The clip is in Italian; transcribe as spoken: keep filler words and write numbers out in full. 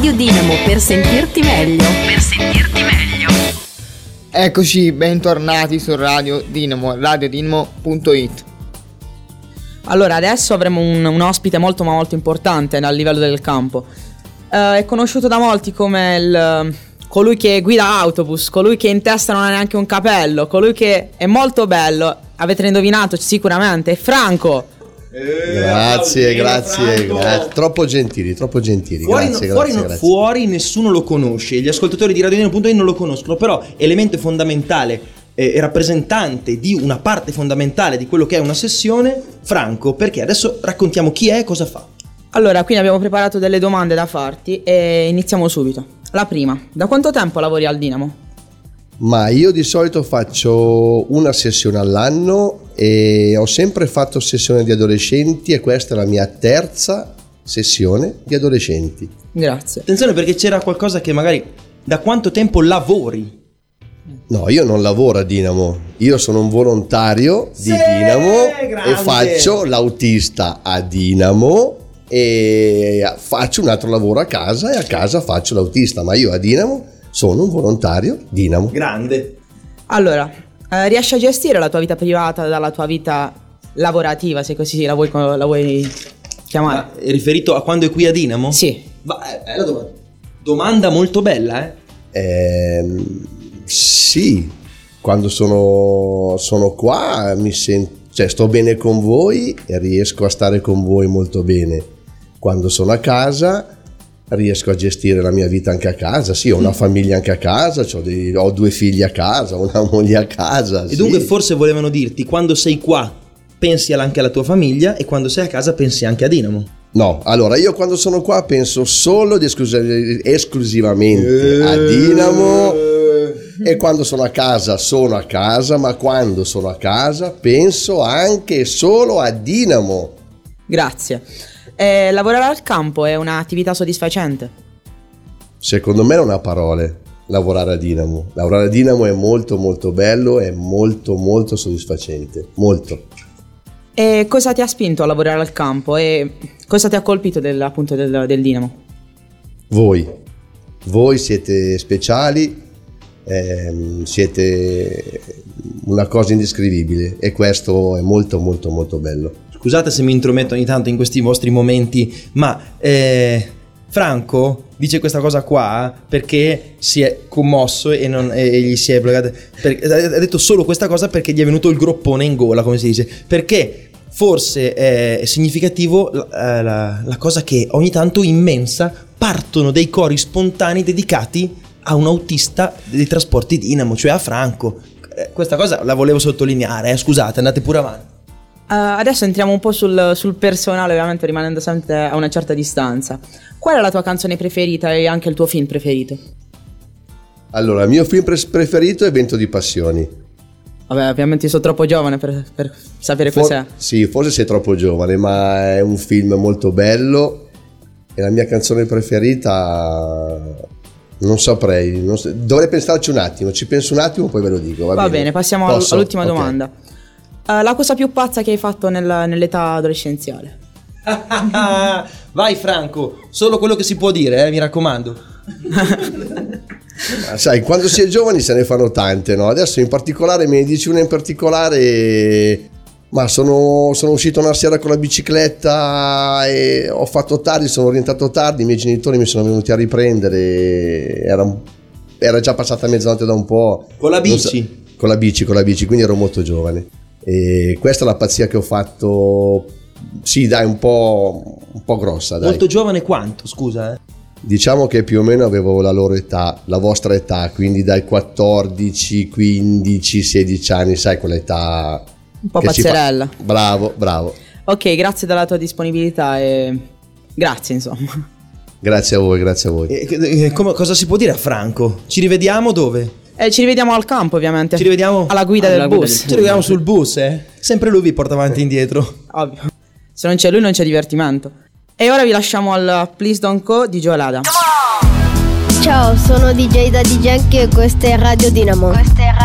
Radio Dinamo per sentirti meglio. Per sentirti meglio. Eccoci, bentornati su Radio Dinamo, radiodinamo punto it. Allora, adesso avremo un, un ospite molto ma molto importante a livello del campo. Uh, è conosciuto da molti come il, colui che guida autobus, colui che in testa non ha neanche un capello, colui che è molto bello. Avete indovinato sicuramente, è Franco. Eh, grazie, grazie, grazie. Troppo gentili, troppo gentili. Fuori, grazie, no, fuori, grazie, no, grazie. fuori nessuno lo conosce. Gli ascoltatori di Radio Dinamo punto it non lo conoscono, però elemento fondamentale e eh, rappresentante di una parte fondamentale di quello che è una sessione, Franco, perché adesso raccontiamo chi è e cosa fa. Allora, quindi abbiamo preparato delle domande da farti e iniziamo subito. La prima, da quanto tempo lavori al Dinamo? Ma io di solito faccio una sessione all'anno e ho sempre fatto sessione di adolescenti e questa è la mia terza sessione di adolescenti. Grazie. Attenzione, perché c'era qualcosa che magari da quanto tempo lavori? No, io non lavoro a Dinamo, io sono un volontario di sì, Dinamo grande. E faccio l'autista a Dinamo e faccio un altro lavoro a casa e a casa faccio l'autista, ma io a Dinamo sono un volontario Dinamo. Grande. Allora, eh, riesci a gestire la tua vita privata dalla tua vita lavorativa, se così la vuoi, la vuoi chiamare? Ma è riferito a quando è qui a Dinamo? Sì. Va, è la domanda. Domanda molto bella, eh? Eh, sì, quando sono, sono qua mi sento, cioè sto bene con voi e riesco a stare con voi molto bene. Quando sono a casa riesco a gestire la mia vita anche a casa. Sì, ho una famiglia anche a casa, ho, dei, ho due figli a casa, una moglie a casa. E sì. dunque forse volevano dirti, quando sei qua pensi anche alla tua famiglia e quando sei a casa pensi anche a Dinamo. No, allora io quando sono qua penso solo ed esclusiv- esclusivamente a Dinamo e quando sono a casa sono a casa, ma quando sono a casa penso anche solo a Dinamo. Grazie. Eh, lavorare al campo è un'attività soddisfacente? Secondo me non ha parole lavorare a Dinamo. Lavorare a Dinamo è molto molto bello, è molto molto soddisfacente, molto. E cosa ti ha spinto a lavorare al campo e cosa ti ha colpito del, appunto del, del Dinamo? Voi, voi siete speciali, ehm, siete una cosa indescrivibile e questo è molto molto molto bello. Scusate se mi intrometto ogni tanto in questi vostri momenti, ma eh, Franco dice questa cosa qua perché si è commosso e, non, e gli si è bloccato. Ha detto solo questa cosa perché gli è venuto il groppone in gola, come si dice. Perché forse è significativo la, la, la cosa che ogni tanto in mensa partono dei cori spontanei dedicati a un autista dei trasporti Dinamo, cioè a Franco. Eh, questa cosa la volevo sottolineare, eh, scusate, andate pure avanti. Uh, adesso entriamo un po' sul, sul personale, ovviamente rimanendo sempre a una certa distanza. Qual è la tua canzone preferita e anche il tuo film preferito? Allora, il mio film pre- preferito è Vento di Passioni. Vabbè, ovviamente sono troppo giovane per, per sapere For- cos'è. Sì, forse sei troppo giovane, ma è un film molto bello e la mia canzone preferita non saprei, non so, dovrei pensarci un attimo, ci penso un attimo poi ve lo dico. Va, va bene, bene, passiamo Posso? all'ultima Okay. domanda. Uh, la cosa più pazza che hai fatto nel, nell'età adolescenziale? Vai Franco, solo quello che si può dire, eh, mi raccomando. Sai, quando si è giovani se ne fanno tante, no? Adesso in particolare me ne dici una in particolare, ma sono, sono uscito una sera con la bicicletta e ho fatto tardi, sono rientrato tardi, i miei genitori mi sono venuti a riprendere, era, era già passata mezzanotte da un po'. Con la bici? So, con la bici, con la bici, quindi ero molto giovane. E questa è la pazzia che ho fatto, sì dai, un po', un po' grossa, dai. Molto giovane quanto, scusa eh? Diciamo che più o meno avevo la loro età, la vostra età, quindi dai quattordici, quindici, sedici anni, sai, quell'età un po' pazzerella. Fa... Bravo, bravo. Ok, grazie della tua disponibilità e grazie insomma. Grazie a voi, grazie a voi. E, e, come, cosa si può dire a Franco? Ci rivediamo dove? Eh, ci rivediamo al campo ovviamente. Ci rivediamo alla guida, alla del, guida bus. del bus. Ci rivediamo sul bus, eh? Sempre lui vi porta avanti e indietro. Ovvio. Se non c'è lui non c'è divertimento. E ora vi lasciamo al Please Don't Go di Joel Adams. Ciao, sono D J da D J e questa è Radio Dinamo. Questa è